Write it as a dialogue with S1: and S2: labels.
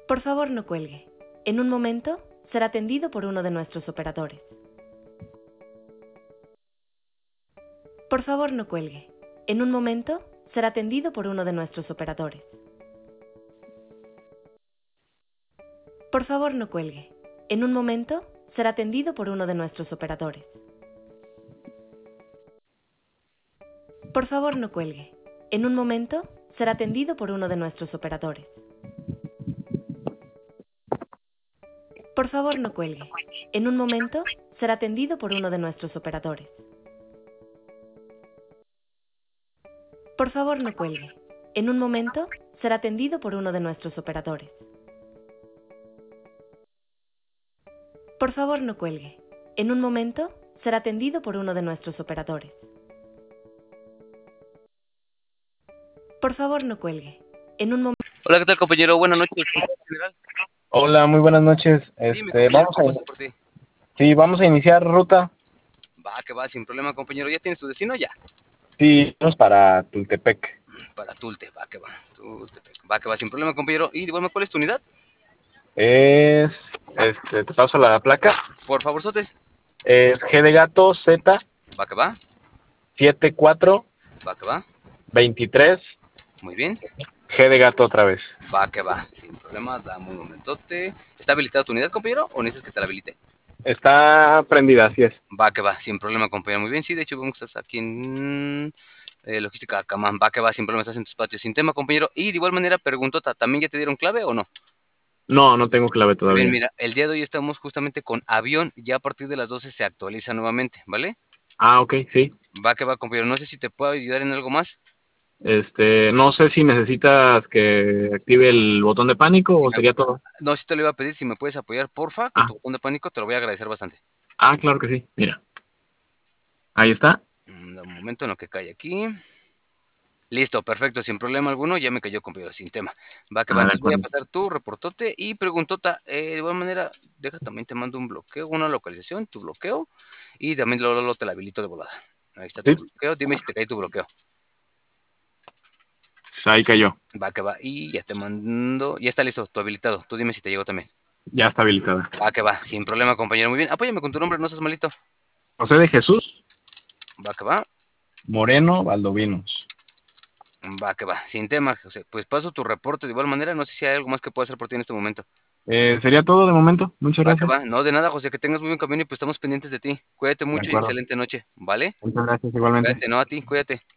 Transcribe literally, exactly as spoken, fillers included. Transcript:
S1: Por favor, no cuelgue. En un momento será atendido por uno de nuestros operadores. Por favor, no cuelgue. En un momento será atendido por uno de nuestros operadores. Por favor, no cuelgue. En un momento será atendido por uno de nuestros operadores. Por favor, no cuelgue. En un momento será atendido por uno de nuestros operadores. Por favor, no cuelgue. En un momento será atendido por uno de nuestros operadores. Por favor, no cuelgue. En un momento será atendido por uno de nuestros operadores. Por favor, no cuelgue. En un momento será atendido por uno de nuestros operadores. Por favor, no cuelgue. En un momento.
S2: Hola, ¿qué tal, compañero? Buenas noches, general.
S3: Hola, muy buenas noches.
S2: Dime,
S3: Este,
S2: compañero,
S3: vamos
S2: ¿cómo
S3: a,
S2: puedo hacer por ti?
S3: sí, vamos a iniciar ruta.
S2: Va, que va, sin problema, compañero. ¿Ya tienes tu destino? Ya.
S3: Sí, vamos para Tultepec.
S2: Para Tulte, va, que va. Tultepec. Va, que va, sin problema, compañero. Y, bueno, ¿cuál es tu unidad?
S3: Es, este, te paso la placa.
S2: Por favor, sote.
S3: Es G de gato Z
S2: Va, que va.
S3: siete cuatro
S2: Va, que va.
S3: veintitrés.
S2: Muy bien.
S3: G de gato otra vez.
S2: Va, que va, sin problema. Dame un momentote. ¿Está habilitada tu unidad, compañero? ¿O necesitas que te la habilite?
S3: Está prendida, así es.
S2: Va, que va, sin problema, compañero. Muy bien, sí, de hecho, vemos que estás aquí en eh, Logística Acamán. Va, que va, sin problema, estás en tu espacio sin tema, compañero. Y de igual manera, preguntota, ¿también ya te dieron clave o no?
S3: No, no tengo clave
S2: Muy bien,
S3: todavía.
S2: mira, el día de hoy estamos justamente con avión. Ya a partir de las doce se actualiza nuevamente, ¿vale?
S3: Ah, ok, sí.
S2: Va, que va, compañero. No sé si te puedo ayudar en algo más.
S3: Este, no sé si necesitas que active el botón de pánico
S2: Si
S3: o
S2: me-
S3: sería todo.
S2: No, si te lo iba a pedir, si me puedes apoyar, porfa, con
S3: Ah,
S2: tu botón de pánico, te lo voy a agradecer bastante.
S3: ah, claro que sí. Mira, ahí está.
S2: Mm, Un momento en lo que cae aquí. Listo, perfecto, sin problema alguno, ya me cayó, compañero, sin tema. Va, que va,
S3: Ah, de
S2: entonces voy a
S3: acuerdo.
S2: pasar tu reportote y preguntota. Eh, de igual manera, deja también te mando un bloqueo, una localización, tu bloqueo, y también luego, luego te la habilito de volada. Ahí está tu
S3: Sí,
S2: bloqueo, dime si te cae tu bloqueo.
S3: ahí cayó.
S2: Va, que va, y ya te mando, ya está listo, tu habilitado. Tú dime si te llegó también.
S3: Ya está habilitada.
S2: Va, que va, sin problema, compañero, muy bien. Apóyame con tu nombre, no seas malito.
S3: José de Jesús
S2: Va, que va,
S3: Moreno Valdovinos.
S2: va, que va, sin tema, José. Pues paso tu reporte de igual manera, no sé si hay algo más que pueda hacer por ti en este momento.
S3: Eh, sería todo de momento. Muchas
S2: Va, que va,
S3: gracias.
S2: no, de nada, José, que tengas muy buen camino y pues estamos pendientes de ti. Cuídate
S3: De
S2: mucho y
S3: acuerdo.
S2: excelente noche, ¿vale?
S3: Muchas gracias igualmente.
S2: Cuídate, no a ti, cuídate.